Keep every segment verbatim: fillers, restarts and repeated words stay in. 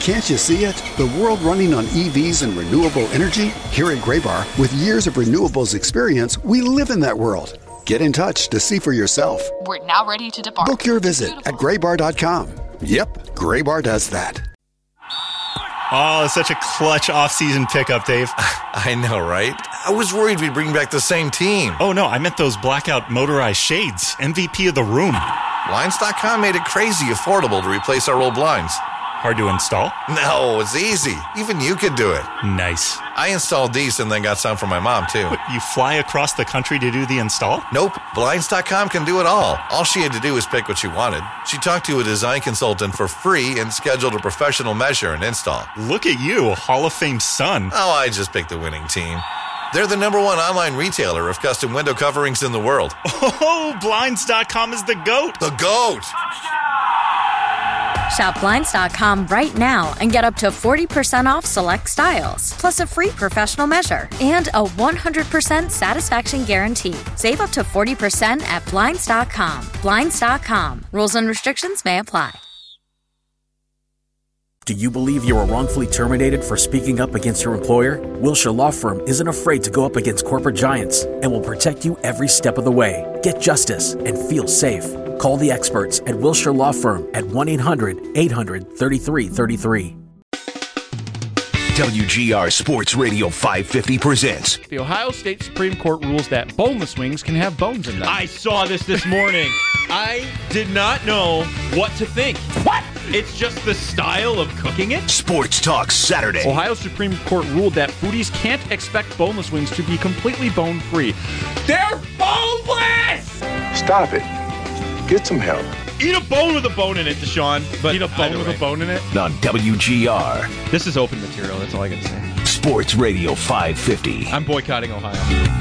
Can't you see it? The world running on E Vs and renewable energy? Here at Graybar, with years of renewables experience, we live in that world. Get in touch to see for yourself. We're now ready to depart. Book your visit at graybar dot com. Yep, Graybar does that. Oh, such a clutch off-season pickup, Dave. I know, right? I was worried we'd bring back the same team. Oh, no, I meant those blackout motorized shades. M V P of the room. Blinds dot com made it crazy affordable to replace our old blinds. Hard to install? No, it's easy. Even you could do it. Nice. I installed these and then got some for my mom, too. What, you fly across the country to do the install? Nope. Blinds dot com can do it all. All she had to do was pick what she wanted. She talked to a design consultant for free and scheduled a professional measure and install. Look at you, a Hall of Fame son. Oh, I just picked the winning team. They're the number one online retailer of custom window coverings in the world. Oh, Blinds dot com is the GOAT. The GOAT! Shop Blinds dot com right now and get up to forty percent off select styles, plus a free professional measure and a one hundred percent satisfaction guarantee. Save up to forty percent at Blinds dot com. Blinds dot com. Rules and restrictions may apply. Do you believe you were wrongfully terminated for speaking up against your employer? Wilshire Law Firm isn't afraid to go up against corporate giants and will protect you every step of the way. Get justice and feel safe. Call the experts at Wilshire Law Firm at one eight hundred eight hundred thirty-three thirty-three. W G R Sports Radio five fifty presents. The Ohio State Supreme Court rules that boneless wings can have bones in them. I saw this this morning. I did not know what to think. What? It's just the style of cooking it? Sports Talk Saturday. Ohio Supreme Court ruled that foodies can't expect boneless wings to be completely bone-free. They're boneless! Stop it. Get some help. Eat a bone with a bone in it, Deshaun. But Eat a bone with way. a bone in it? On W G R. This is open material. That's all I got to say. Sports Radio five fifty. I'm boycotting Ohio.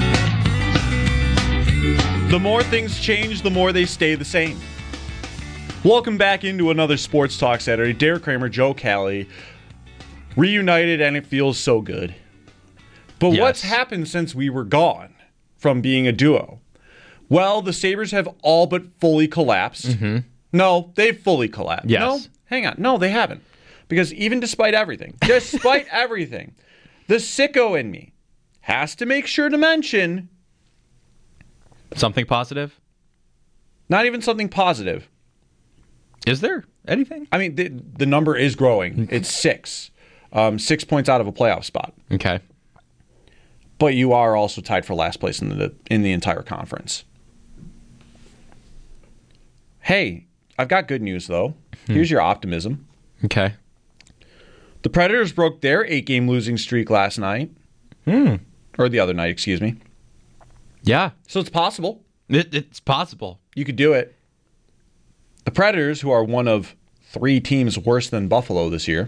The more things change, the more they stay the same. Welcome back into another Sports Talk Saturday. Derek Kramer, Joe Cali, reunited, and it feels so good. But yes. What's happened since we were gone from being a duo? Well, the Sabres have all but fully collapsed. Mm-hmm. No, they've fully collapsed. Yes. No, hang on. No, they haven't. Because even despite everything, despite everything, the sicko in me has to make sure to mention something positive. Not even something positive. Is there anything? I mean, the, the number is growing. It's six. Um, six points out of a playoff spot. Okay. But you are also tied for last place in the in the entire conference. Hey, I've got good news, though. Hmm. Here's your optimism. Okay. The Predators broke their eight-game losing streak last night. Hmm. Or the other night, excuse me. Yeah. So it's possible. It, it's possible. You could do it. The Predators, who are one of three teams worse than Buffalo this year.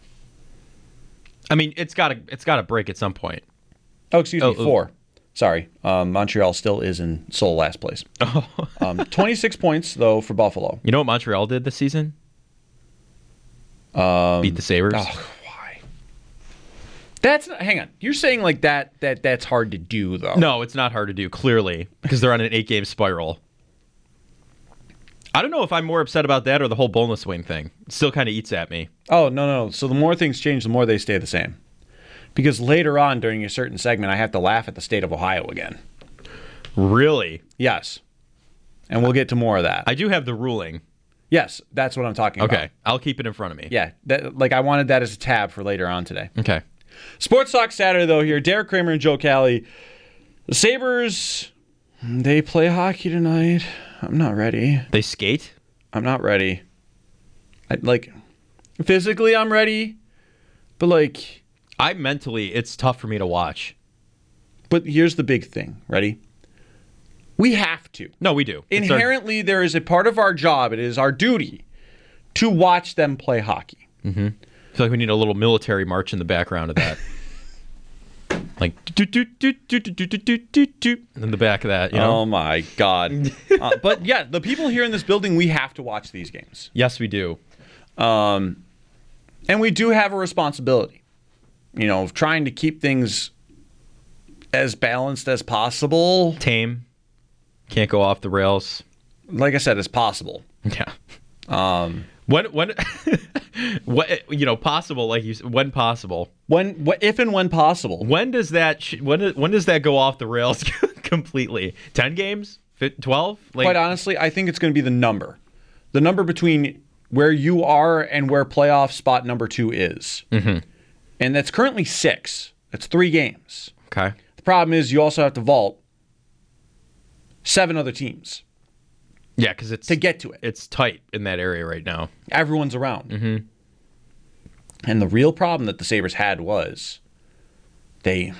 I mean, it's got to it's got to break at some point. Oh, excuse oh, me, four. Oh. Sorry. Um, Montreal still is in sole last place. Oh. um, twenty-six points, though, for Buffalo. You know what Montreal did this season? Um, Beat the Sabres. Oh, why? That's not, hang on. You're saying like that that that's hard to do, though. No, it's not hard to do, clearly, because they're on an eight-game spiral. I don't know if I'm more upset about that or the whole boneless wing thing. It still kind of eats at me. Oh, no, no. So the more things change, the more they stay the same. Because later on during a certain segment, I have to laugh at the state of Ohio again. Really? Yes. And we'll get to more of that. I do have the ruling. Yes, that's what I'm talking okay. about. Okay, I'll keep it in front of me. Yeah, that, like I wanted that as a tab for later on today. Okay. Sports Talk Saturday, though, here. Derek Kramer and Joe Cali. The Sabres, they play hockey tonight. I'm not ready. They skate? I'm not ready. I, like, physically, I'm ready. But, like... I mentally, it's tough for me to watch. But here's the big thing. Ready? We have to. No, we do. Inherently, our... there is a part of our job, it is our duty, to watch them play hockey. Mm-hmm. I feel like we need a little military march in the background of that. Like, do do do do do do do do do in the back of that, you know? Oh, my God. uh, but, yeah, the people here in this building, we have to watch these games. Yes, we do. Um, and we do have a responsibility, you know, of trying to keep things as balanced as possible. Tame. Can't go off the rails. Like I said, as possible. Yeah. Um, when when what you know possible like you said, when possible when wh- if and when possible. When does that sh- when when does that go off the rails completely? ten games? twelve? Like, quite honestly, I think it's going to be the number. The number between where you are and where playoff spot number two is. Mm-hmm. And that's currently six. That's three games. Okay. The problem is you also have to vault seven other teams. Yeah, because it's to get to it. It's tight in that area right now. Everyone's around. Mm-hmm. And the real problem that the Sabres had was they...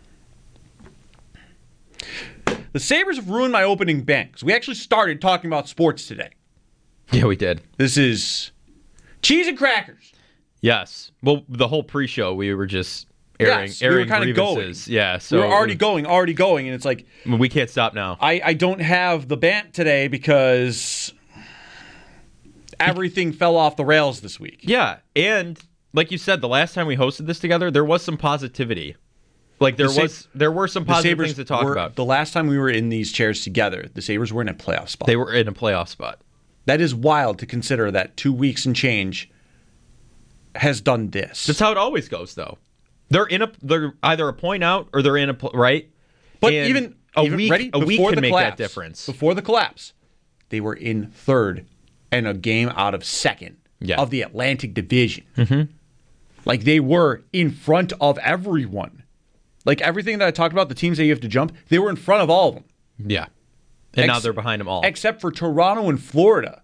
The Sabres have ruined my opening bang, because we actually started talking about sports today. Yeah, we did. This is cheese and crackers. Yes. Well, the whole pre-show, we were just airing, yes, airing we were kind of going. grievances. Yeah, so we were already going, already going, and it's like... We can't stop now. I, I don't have the bant today because everything fell off the rails this week. Yeah, and like you said, the last time we hosted this together, there was some positivity. Like there The was, Sa- there were some the positive Sabres things to talk were, about. The last time we were in these chairs together, the Sabres were in a playoff spot. They were in a playoff spot. That is wild to consider that two weeks and change has done this. That's how it always goes, though. They're in a, they're either a point out or they're in a pl- right. But And even a even, week, ready a week before can the make collapse, that difference. Before the collapse, they were in third and a game out of second Yeah. of the Atlantic Division. Mm-hmm. Like they were in front of everyone. Like everything that I talked about, the teams that you have to jump, they were in front of all of them. Yeah, and Ex- now they're behind them all. Except for Toronto and Florida.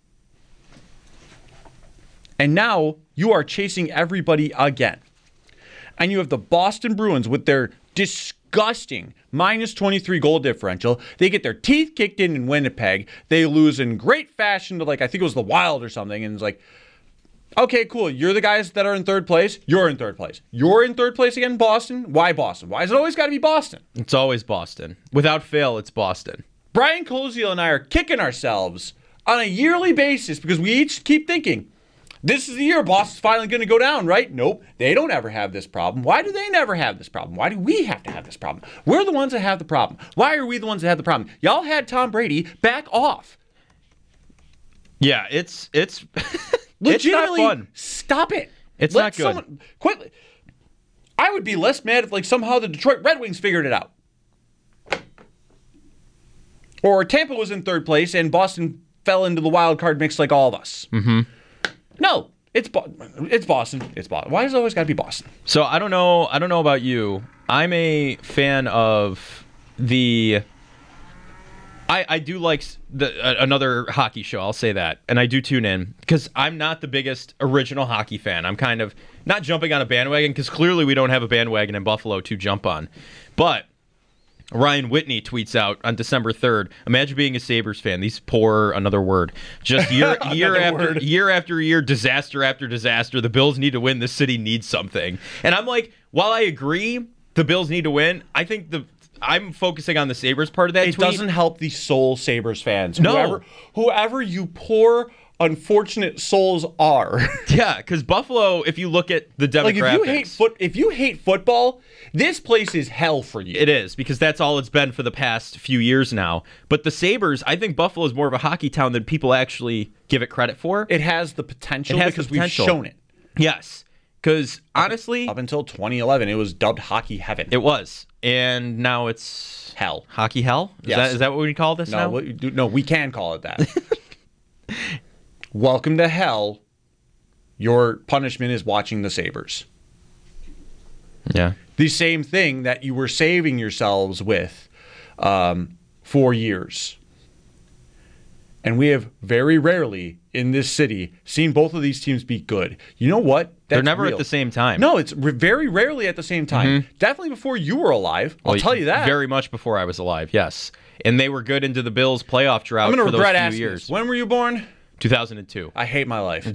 And now you are chasing everybody again. And you have the Boston Bruins with their disgusting minus twenty-three goal differential. They get their teeth kicked in in Winnipeg. They lose in great fashion to, like, I think it was the Wild or something. And it's like, okay, cool. You're the guys that are in third place. You're in third place. You're in third place again, Boston. Why Boston? Why has it always got to be Boston? It's always Boston. Without fail, it's Boston. Brian Koziel and I are kicking ourselves on a yearly basis because we each keep thinking, this is the year Boston's finally going to go down, right? Nope. They don't ever have this problem. Why do they never have this problem? Why do we have to have this problem? We're the ones that have the problem. Why are we the ones that have the problem? Y'all had Tom Brady. Back off. Yeah, it's it's Legitimately, it's not fun. Stop it. It's Let not good. Someone, quit. I would be less mad if, like, somehow the Detroit Red Wings figured it out. Or Tampa was in third place and Boston fell into the wild card mix like all of us. Mm-hmm. No, it's Bo- it's Boston. It's Boston. Why does it always got to be Boston? So I don't know. I don't know about you. I'm a fan of the. I, I do like the, uh, another hockey show. I'll say that, and I do tune in because I'm not the biggest original hockey fan. I'm kind of not jumping on a bandwagon because clearly we don't have a bandwagon in Buffalo to jump on. But Ryan Whitney tweets out on December third, imagine being a Sabres fan. These poor, another word. Just year year after word. year after year, disaster after disaster. The Bills need to win. This city needs something. And I'm like, while I agree the Bills need to win, I think the I'm focusing on the Sabres part of that It tweet. doesn't help the soul Sabres fans. No. Whoever, whoever you poor, unfortunate souls are. Yeah, because Buffalo, if you look at the demographics. Like, if you hate foot, if you hate football, this place is hell for you. It is, because that's all it's been for the past few years now. But the Sabres, I think Buffalo is more of a hockey town than people actually give it credit for. It has the potential It has because the potential. we've shown it. Yes, because honestly, Up until twenty eleven, it was dubbed hockey heaven. it was. And now it's hell. hockey hell? Is, Yes. that, is that what we call this No, now? what you do- no, we can call it that. Welcome to hell. Your punishment is watching the Sabres. Yeah. The same thing that you were saving yourselves with um, for years. And we have very rarely in this city seen both of these teams be good. You know what? They're That's never real. at the same time. No, it's re- very rarely at the same time. Mhm. Definitely before you were alive. I'll Well, tell you that. Very much before I was alive, yes. And they were good into the Bills' playoff drought I'm going for to those regret few asking years. this. When were you born? two thousand two. I hate my life.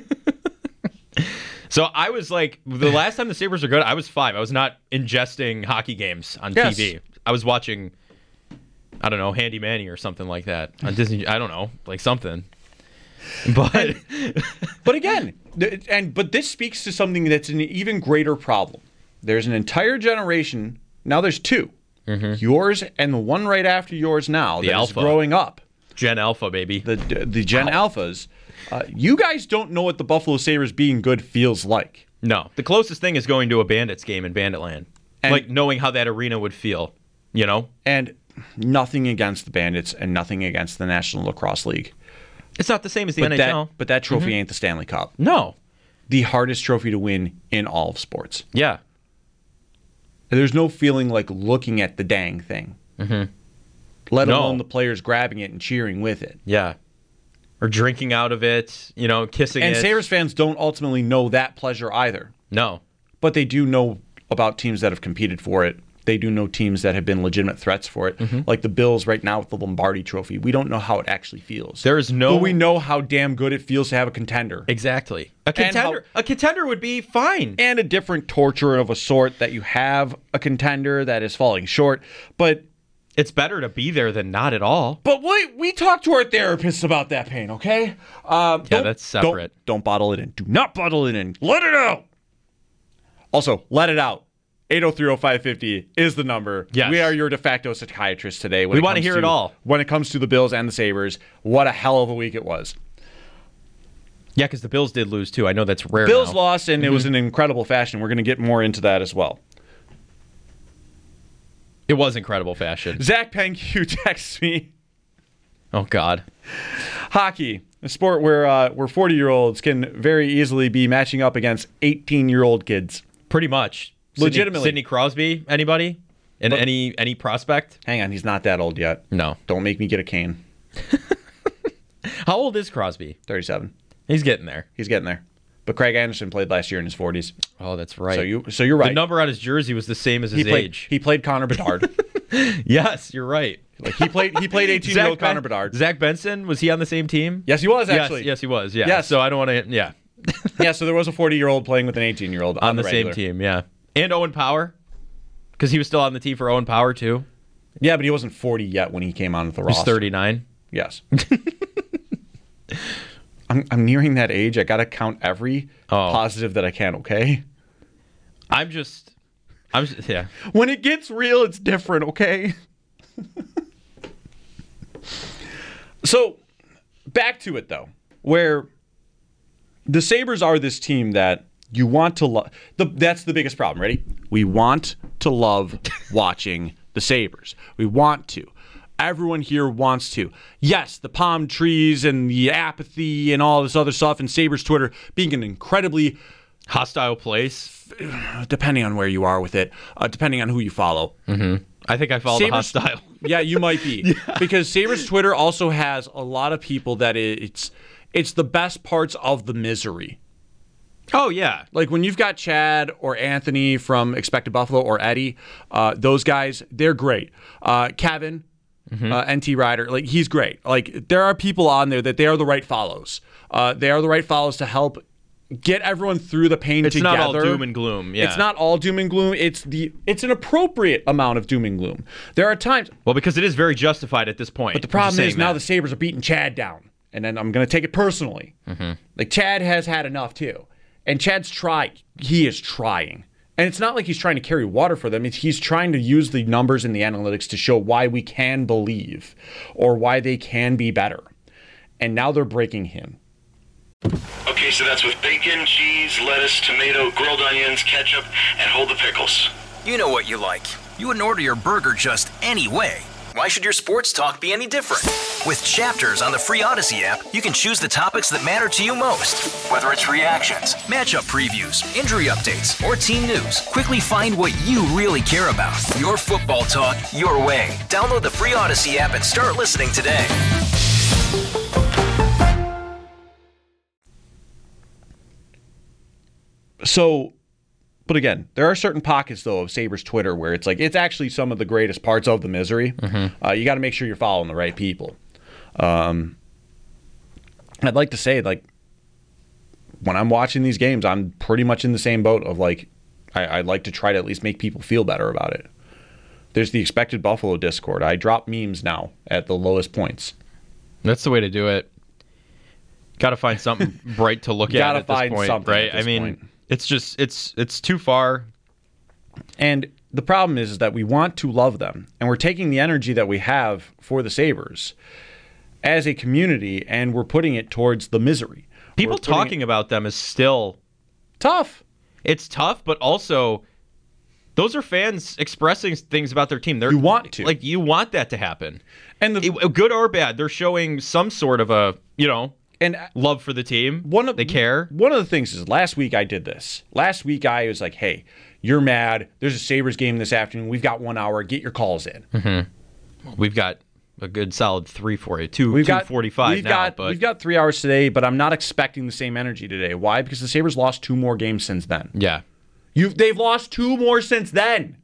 So I was like, the last time the Sabres were good, I was five. I was not ingesting hockey games on Yes. T V. I was watching, I don't know, Handy Manny or something like that on Disney. I don't know, like something. But But again, th- and but this speaks to something that's an even greater problem. There's an entire generation. Now there's two. Yours and the one right after yours now The that is Alpha. growing up. Gen Alpha, baby. The the Gen Alphas Uh, you guys don't know what the Buffalo Sabres being good feels like. No. The closest thing is going to a Bandits game in Banditland. And, like knowing how that arena would feel, you know? And nothing against the Bandits and nothing against the National Lacrosse League. It's not the same as the but N H L. That, but that trophy mm-hmm. ain't the Stanley Cup. No. The hardest trophy to win in all of sports. Yeah. There's no feeling like looking at the dang thing. Mm-hmm. Let no. alone the players grabbing it and cheering with it. Yeah. Or drinking out of it, you know, kissing and it. And Sabres fans don't ultimately know that pleasure either. No. But they do know about teams that have competed for it. They do know teams that have been legitimate threats for it. Mm-hmm. Like the Bills right now with the Lombardi Trophy. We don't know how it actually feels. There is no... But we know how damn good it feels to have a contender. Exactly. A contender how, a contender would be fine. And a different torture of a sort that you have a contender that is falling short. But... It's better to be there than not at all. But we we talk to our therapists about that pain, okay? Uh, yeah, that's separate. Don't, don't bottle it in. Do not bottle it in. Let it out. Also, let it out. eight oh three oh five fifty is the number. Yes. We are your de facto psychiatrist today. When we it want to comes hear to, it all. When it comes to the Bills and the Sabres, what a hell of a week it was. Yeah, because the Bills did lose, too. I know that's rare Bills now. lost, and mm-hmm. it was in incredible fashion. We're going to get more into that as well. It was incredible fashion. Zach Pengue texts me. Oh, God. Hockey, a sport where uh, where forty-year-olds can very easily be matching up against eighteen-year-old kids. Pretty much. Legitimately. Sidney, Sidney Crosby, anybody? And but, any any prospect? Hang on, he's not that old yet. No. Don't make me get a cane. How old is Crosby? thirty-seven. He's getting there. He's getting there. But Craig Anderson played last year in his forties. Oh, that's right. So you, so you're right. The number on his jersey was the same as his he played, age. He played Connor Bedard. Yes, you're right. Like he played. He played eighteen-year-old Connor Bedard. Zach Benson, was he on the same team? Yes, he was actually. Yes, yes he was. Yeah. Yes. So I don't want to. Yeah. Yeah. So there was a forty-year-old playing with an eighteen-year-old on, on the, the same team. Yeah. And Owen Power, because he was still on the team for Owen Power too. Yeah, but he wasn't forty yet when he came on the He's roster. He's thirty-nine. Yes. I'm, I'm nearing that age. I got to count every oh. positive that I can, okay? I'm just, I'm just, yeah. When it gets real, it's different, okay? So, back to it, though, where the Sabres are this team that you want to love. That's the biggest problem, ready? We want to love watching the Sabres. We want to. Everyone here wants to. Yes, the palm trees and the apathy and all this other stuff, and Sabres Twitter being an incredibly hostile place, depending on where you are with it, uh, depending on who you follow. Mm-hmm. I think I follow Sabres, the hostile. Yeah, you might be. Yeah. Because Sabres Twitter also has a lot of people that it's it's the best parts of the misery. Oh, yeah. Like when you've got Chad or Anthony from Expected Buffalo or Eddie, uh, those guys, they're great. Uh, Kevin, Mm-hmm. Uh, N T Ryder, like he's great. Like there are people on there that they are the right follows. Uh, they are the right follows to help get everyone through the pain it's together. It's not all doom and gloom. Yeah, it's not all doom and gloom. It's the it's an appropriate amount of doom and gloom. There are times. Well, because it is very justified at this point. But the problem is that. now the Sabres are beating Chad down, and then I'm going to take it personally. Mm-hmm. Like Chad has had enough too, and Chad's tried. He is trying. And it's not like he's trying to carry water for them. It's, he's trying to use the numbers and the analytics to show why we can believe or why they can be better. And now they're breaking him. Okay, so that's with bacon, cheese, lettuce, tomato, grilled onions, ketchup, and hold the pickles. You know what you like. You wouldn't order your burger just any way. Why should your sports talk be any different? With Chapters on the free Odyssey app, you can choose the topics that matter to you most. Whether it's reactions, matchup previews, injury updates, or team news, quickly find what you really care about. Your football talk, your way. Download the free Odyssey app and start listening today. So, but again, there are certain pockets, though, of Sabres Twitter where it's like, it's actually some of the greatest parts of the misery. Mm-hmm. Uh, you got to make sure you're following the right people. Um, I'd like to say, like, when I'm watching these games, I'm pretty much in the same boat of, like, I, I'd like to try to at least make people feel better about it. There's the Expected Buffalo Discord. I drop memes now at the lowest points. That's the way to do it. Got to find something bright to look at at this find point, something right? at this I mean, point. it's just it's it's too far. And the problem is, is that we want to love them, and we're taking the energy that we have for the Sabres, as a community, and we're putting it towards the misery. People talking it... about them is still tough. It's tough, but also those are fans expressing things about their team. They're, you want to. Like, you want that to happen. And the, it, good or bad, they're showing some sort of a, you know, and love for the team. One of, they care. One of the things is last week I did this. Last week I was like, hey, you're mad. There's a Sabres game this afternoon. We've got one hour. Get your calls in. Mm-hmm. We've got a good solid three for you. Two, we've two got, forty-five we've now. Got, but we've got three hours today, but I'm not expecting the same energy today. Why? Because the Sabres lost two more games since then. Yeah. You've, they've lost two more since then.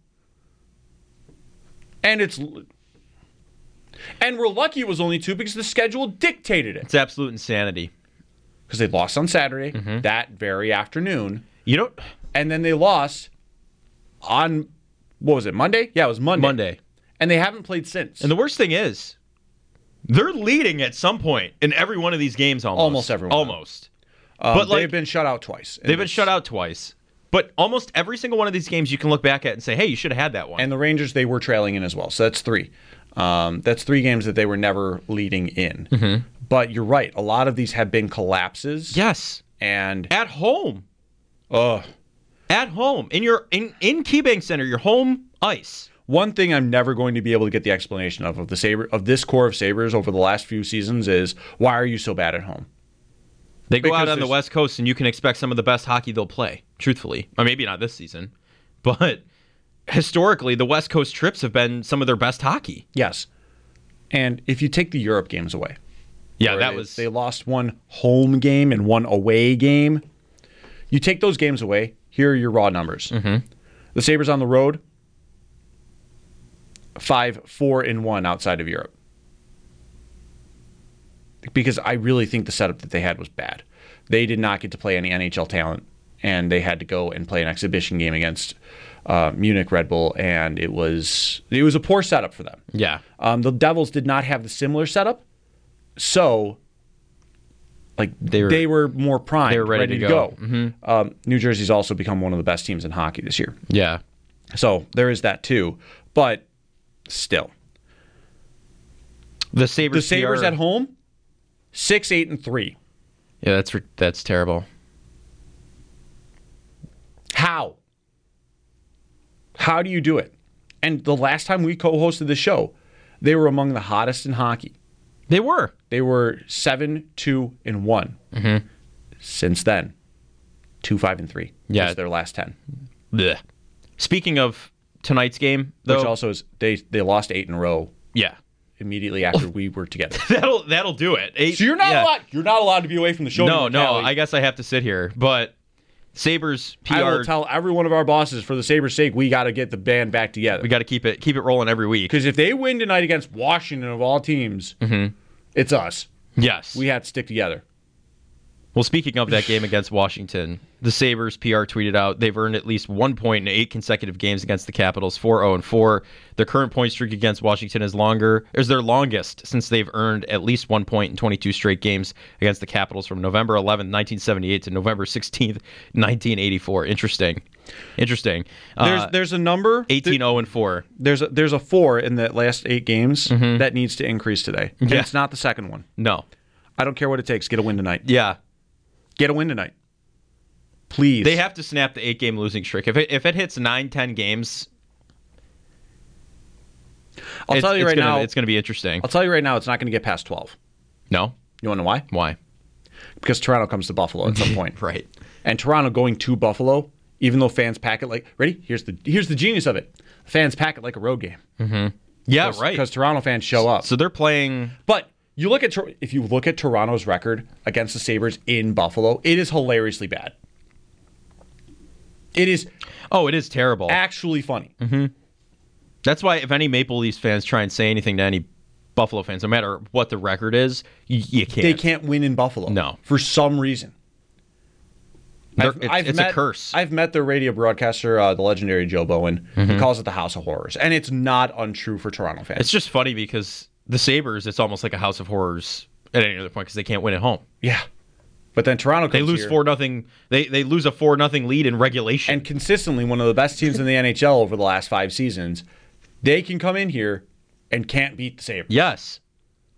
And it's... And we're lucky it was only two because the schedule dictated it. It's absolute insanity. Because they lost on Saturday, mm-hmm. that very afternoon. You know, and then they lost on, what was it, Monday? Yeah, it was Monday. Monday. And they haven't played since. And the worst thing is, they're leading at some point in every one of these games almost. Almost every one. Almost. Um, but like, they've been shut out twice. They've been shut out twice. But almost every single one of these games you can look back at and say, hey, you should have had that one. And the Rangers, they were trailing in as well. So that's three. Um, that's three games that they were never leading in. Mm-hmm. But you're right. A lot of these have been collapses. Yes. And at home. Ugh. At home. In your in, in KeyBank Center, your home ice. One thing I'm never going to be able to get the explanation of of the Sabre of this core of Sabres over the last few seasons is, why are you so bad at home? They go Because out on the West Coast and you can expect some of the best hockey they'll play, truthfully. Or maybe not this season. But historically, the West Coast trips have been some of their best hockey. Yes. And if you take the Europe games away. Yeah, that they, was... They lost one home game and one away game. You take those games away, here are your raw numbers. Mm-hmm. The Sabres on the road, five, four, and one outside of Europe. Because I really think the setup that they had was bad. They did not get to play any N H L talent, and they had to go and play an exhibition game against uh, Munich Red Bull, and it was it was a poor setup for them. Yeah. Um, the Devils did not have the similar setup, so like they were, they were more primed, they were ready, ready to, to go. go. Mm-hmm. Um, New Jersey's also become one of the best teams in hockey this year. Yeah. So there is that too, but still, the Sabres, the Sabres P R... at home. Six, eight, and three. Yeah, that's that's terrible. How? How do you do it? And the last time we co-hosted the show, they were among the hottest in hockey. They were. They were seven, two, and one. Mm-hmm. Since then, two, five, and three. Yeah, was their last ten. Blech. Speaking of tonight's game, though, which also is they they lost eight in a row. Yeah. Immediately after we were together. that'll that'll do it. Eight, so you're not yeah. allowed you're not allowed to be away from the show. No, no. Callie. I guess I have to sit here. But Sabres P R. I will tell every one of our bosses, for the Sabres' sake, we got to get the band back together. We got to keep it keep it rolling every week. Because if they win tonight against Washington of all teams, mm-hmm. it's us. Yes, we have to stick together. Well, speaking of that game against Washington, the Sabres P R tweeted out they've earned at least one point in eight consecutive games against the Capitals, four oh and four. Their current point streak against Washington is longer, is their longest since they've earned at least one point in twenty-two straight games against the Capitals from November eleventh, nineteen seventy-eight to November sixteenth, nineteen eighty-four. Interesting. Interesting. There's uh, there's a number eighteen oh and four. There's a, there's a four in the last eight games mm-hmm. that needs to increase today. Yeah. And it's not the second one. No. I don't care what it takes. Get a win tonight. Yeah. Get a win tonight. Please. They have to snap the eight-game losing streak. If it if it hits nine, ten games, I'll tell you right gonna, now, it's going to be interesting. I'll tell you right now, it's not going to get past twelve. No. You want to know why? Why? Because Toronto comes to Buffalo at some point. Right. And Toronto going to Buffalo, even though fans pack it like ready. Here's the here's the genius of it. Fans pack it like a road game. Mm-hmm. Yeah, Cause, right. Because Toronto fans show up. So they're playing. But you look at if you look at Toronto's record against the Sabres in Buffalo, it is hilariously bad. It is. Oh, it is terrible. Actually funny. Mm-hmm. That's why if any Maple Leafs fans try and say anything to any Buffalo fans, no matter what the record is, you, you can't. They can't win in Buffalo. No, for some reason. I've, it's I've it's met, a curse. I've met their radio broadcaster, uh, the legendary Joe Bowen. Mm-hmm. He calls it the House of Horrors, and it's not untrue for Toronto fans. It's just funny because the Sabres, it's almost like a House of Horrors at any other point because they can't win at home. Yeah, but then Toronto comes they lose here, four nothing. They they lose a four nothing lead in regulation, and consistently one of the best teams in the N H L over the last five seasons. They can come in here and can't beat the Sabres. Yes.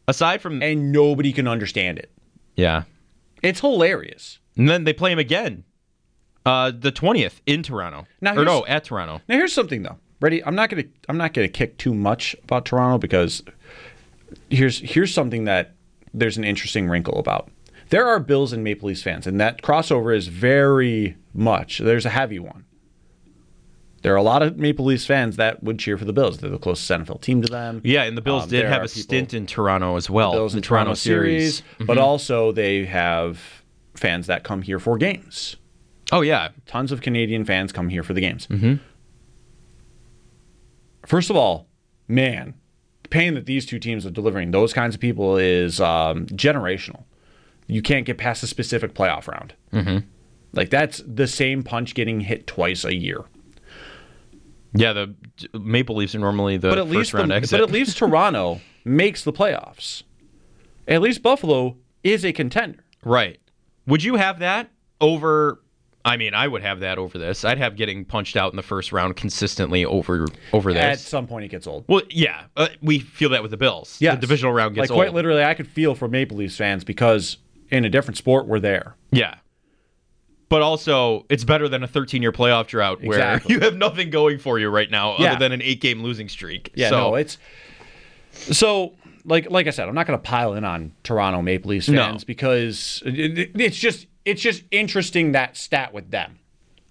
Aside from... And nobody can understand it. Yeah. It's hilarious. And then they play him again. Uh, the twentieth in Toronto. Now or no, at Toronto. Now here's something though. Ready? I'm not gonna I'm not gonna kick too much about Toronto because here's here's something that there's an interesting wrinkle about. There are Bills and Maple Leafs fans, and that crossover is very much there's a heavy one. There are a lot of Maple Leafs fans that would cheer for the Bills. They're the closest N F L team to them. Yeah, and the Bills um, did have a people, stint in Toronto as well. Bills the in Toronto, Toronto series, series mm-hmm. But also they have fans that come here for games. Oh, yeah. Tons of Canadian fans come here for the games. Mm-hmm. First of all, man, the pain that these two teams are delivering, those kinds of people, is um, generational. You can't get past a specific playoff round. Mm-hmm. Like, that's the same punch getting hit twice a year. Yeah, the Maple Leafs are normally the but at first least round the, exit. But at least Toronto makes the playoffs. At least Buffalo is a contender. Right. Would you have that over... I mean, I would have that over this. I'd have getting punched out in the first round consistently over over this. At some point, it gets old. Well, yeah. Uh, we feel that with the Bills. Yes. The divisional round gets like, old. Quite literally, I could feel for Maple Leafs fans because in a different sport, we're there. Yeah. But also, it's better than a thirteen-year playoff drought where exactly. you have nothing going for you right now yeah. other than an eight-game losing streak. Yeah, so, no, it's... So, like like I said, I'm not going to pile in on Toronto Maple Leafs fans no. because it, it, it's just it's just interesting, that stat with them.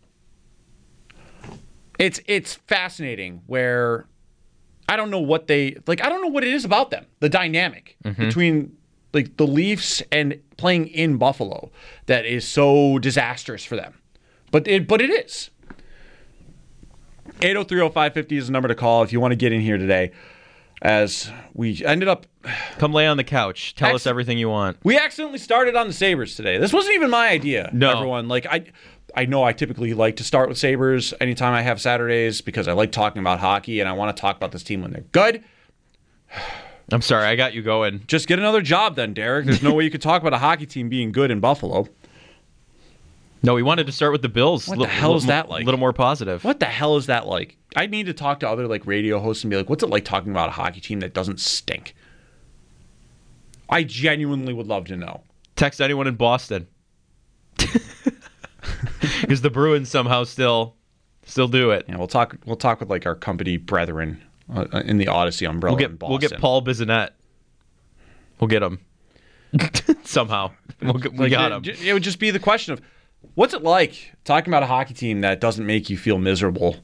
It's it's fascinating where I don't know what they... Like, I don't know what it is about them. The dynamic mm-hmm. between... like the Leafs and playing in Buffalo that is so disastrous for them. But it but it is. eight oh three oh five fifty is the number to call if you want to get in here today. As we ended up... Come lay on the couch. Tell Acc- us everything you want. We accidentally started on the Sabres today. This wasn't even my idea, no. everyone. Like, I I know I typically like to start with Sabres anytime I have Saturdays because I like talking about hockey and I want to talk about this team when they're good. I'm sorry, I got you going. Just get another job then, Derek. There's no way you could talk about a hockey team being good in Buffalo. No, we wanted to start with the Bills. What the hell is that like? A little more positive. What the hell is that like? I need to talk to other like radio hosts and be like, what's it like talking about a hockey team that doesn't stink? I genuinely would love to know. Text anyone in Boston. Because the Bruins somehow still still do it. Yeah, we'll talk we'll talk with like our company brethren uh, in the Odyssey umbrella we'll get, in Boston. We'll get Paul Bissonnette. We'll get him. Somehow. We'll get, we like, got it, him. It would just be the question of, what's it like talking about a hockey team that doesn't make you feel miserable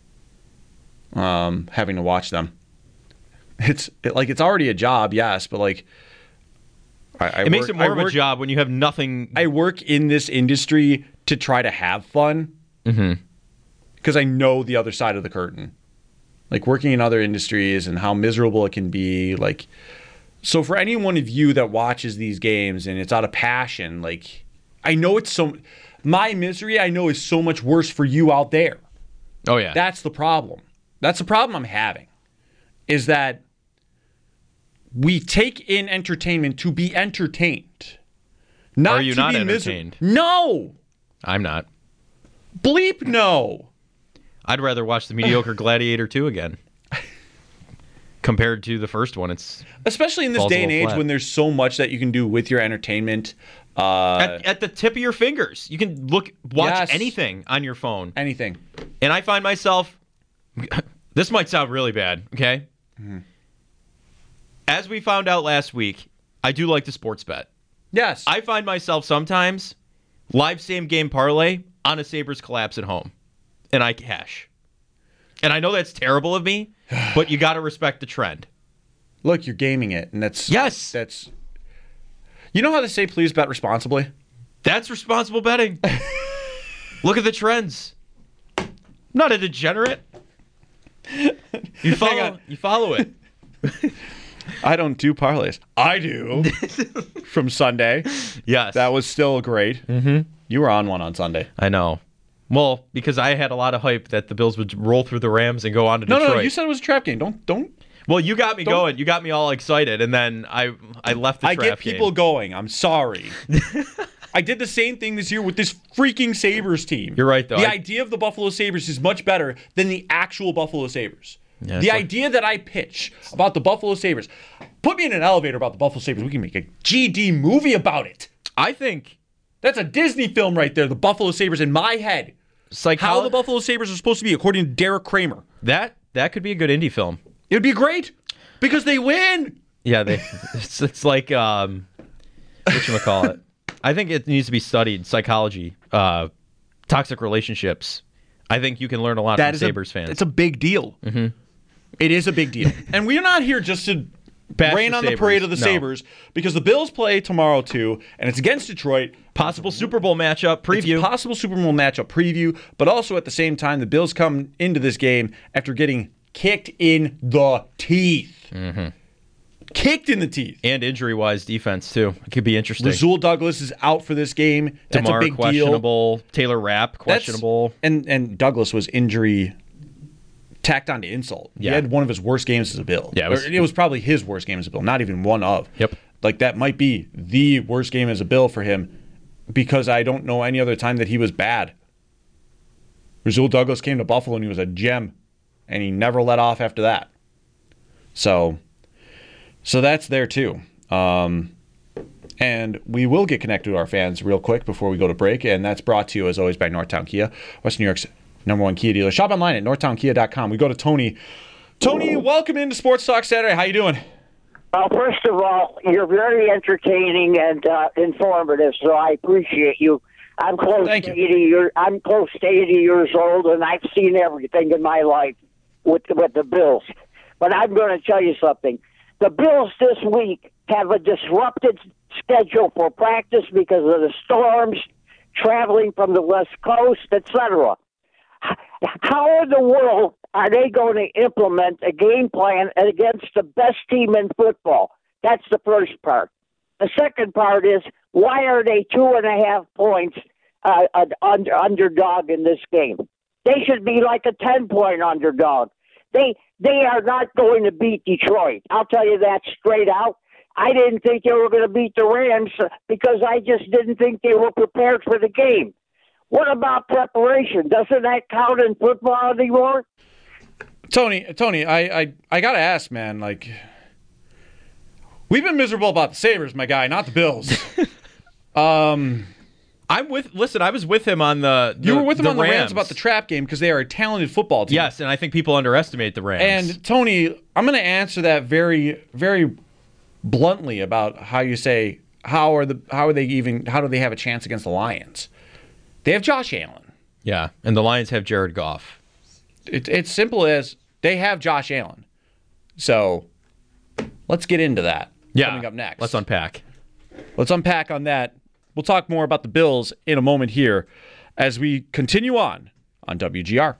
um, having to watch them? It's it, like it's already a job, yes, but like I, I it makes work, it more I of work, a job when you have nothing. I work in this industry to try to have fun because mm-hmm. I know the other side of the curtain. Like working in other industries and how miserable it can be. Like, so for any one of you that watches these games and it's out of passion, like I know it's so. My misery, I know, is so much worse for you out there. Oh yeah, that's the problem. That's the problem I'm having. Is that we take in entertainment to be entertained. Not Are you to not be entertained? Miser- no. I'm not. Bleep no. I'd rather watch the mediocre Gladiator two again. Compared to the first one, it's especially in this day and age flat. when there's so much that you can do with your entertainment. Uh, at, at the tip of your fingers, you can look, watch yes. anything on your phone. Anything. And I find myself. This might sound really bad, okay? Mm-hmm. As we found out last week, I do like to sports bet. Yes. I find myself sometimes live same game parlay on a Sabres collapse at home, and I cash. And I know that's terrible of me, but you got to respect the trend. Look, you're gaming it, and that's yes. That's. You know how they say, "Please bet responsibly." That's responsible betting. Look at the trends. I'm not a degenerate. You follow. You follow it. I don't do parlays. I do. From Sunday. Yes. That was still great. Mm-hmm. You were on one on Sunday. I know. Well, because I had a lot of hype that the Bills would roll through the Rams and go on to no, Detroit. No, no, you said it was a trap game. Don't, don't. Well, you got me don't. going. You got me all excited, and then I, I left the I trap get people game. going. I'm sorry. I did the same thing this year with this freaking Sabres team. You're right, though. The I... idea of the Buffalo Sabres is much better than the actual Buffalo Sabres. Yeah, the like... idea that I pitch about the Buffalo Sabres, Put me in an elevator about the Buffalo Sabres. We can make a G D movie about it. I think that's a Disney film right there. The Buffalo Sabres in my head. Like how the Buffalo Sabres are supposed to be, according to Derek Kramer. That that could be a good indie film. It would be great because they win. Yeah, they. It's, it's like um, whatchamacallit. I think it needs to be studied. Psychology, uh, toxic relationships. I think you can learn a lot that from is Sabres a, fans. It's a big deal. Mm-hmm. It is a big deal, and we're not here just to Bash rain the on the Sabres. parade of the No. Sabres because the Bills play tomorrow too, and it's against Detroit. Possible Super Bowl matchup preview. It's a possible Super Bowl matchup preview, but also at the same time, the Bills come into this game after getting kicked in the teeth. Mm-hmm. Kicked in the teeth. And injury-wise defense, too. It could be interesting. Razul Douglas is out for this game. That's DeMar, a big questionable. deal. Taylor Rapp, questionable. That's, and, and Douglas was injury tacked on to insult. Yeah. He had one of his worst games as a Bill. Yeah, it was, Or it was probably his worst game as a Bill, not even one of. Yep. Like, that might be the worst game as a Bill for him because I don't know any other time that he was bad. Razul Douglas came to Buffalo and he was a gem, and he never let off after that. So, so that's there too. Um, and we will get connected to our fans real quick before we go to break, and that's brought to you, as always, by Northtown Kia, West New York's number one Kia dealer. Shop online at northtown kia dot com. We go to Tony. Tony, welcome into Sports Talk Saturday. How you doing? Well, first of all, you're very entertaining and uh, informative, so I appreciate you. I'm close Thank to you. eighty years. I'm close to eighty years old, and I've seen everything in my life with with the Bills. But I'm going to tell you something. The Bills this week have a disrupted schedule for practice because of the storms, traveling from the West Coast, et cetera. How in the world are they going to implement a game plan against the best team in football? That's the first part. The second part is, why are they two and a half points uh, an under, underdog in this game? They should be like a ten-point underdog. They they are not going to beat Detroit. I'll tell you that straight out. I didn't think they were going to beat the Rams because I just didn't think they were prepared for the game. What about preparation? Doesn't that count in football anymore? Tony, Tony, I, I, I got to ask, man, like, we've been miserable about the Sabres, my guy, not the Bills. um, I'm with, listen, I was with him on the, the You were with him the on the Rams. Rams about the trap game because they are a talented football team. Yes, and I think people underestimate the Rams. And, Tony, I'm going to answer that very, very bluntly about how you say, how are the how are they even, how do they have a chance against the Lions? They have Josh Allen. Yeah, and the Lions have Jared Goff. It, it's simple as they have Josh Allen. So let's get into that. Yeah, coming up next. Let's unpack. Let's unpack on that. We'll talk more about the Bills in a moment here as we continue on on W G R.